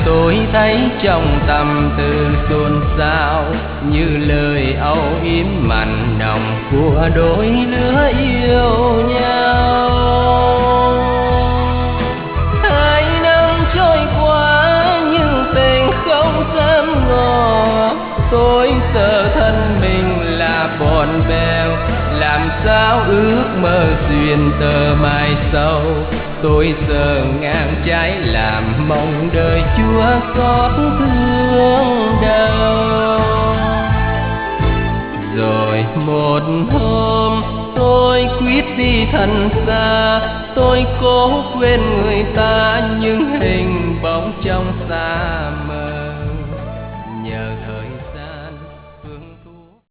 tôi thấy trong tâm tư xôn xao, như lời âu yếm mặn nồng của đôi lứa yêu nhau. 2 năm trôi qua nhưng tình không dám ngỏ, tôi sợ thân mình là bòn bèo, làm sao ước mơ duyên tơ mai sau. Tôi giờ ngang trái làm mong đời Chúa xót thương đau. Rồi một hôm tôi quyết đi thật xa, tôi cố quên người ta nhưng hình bóng trong xa mờ.